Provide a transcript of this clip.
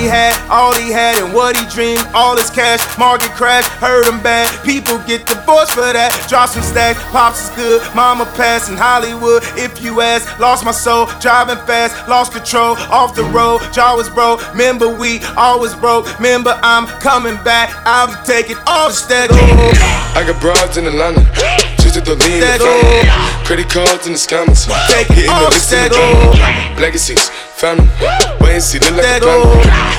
all he had, and what he dreamed, all his cash. Market crash, hurt him bad. People get divorced for that. Drop some stacks, pops is good. Mama passed in Hollywood. If you ask, lost my soul, driving fast, lost control, off the road. Jaw was broke. Remember we always broke. Remember I'm coming back. I'll be taking off stack. I got broads in Atlanta. Just to the lean in the family. Credit cards in the scammers. Hitting the licks in the drum. Legacies, family. Wait and see, look like a family.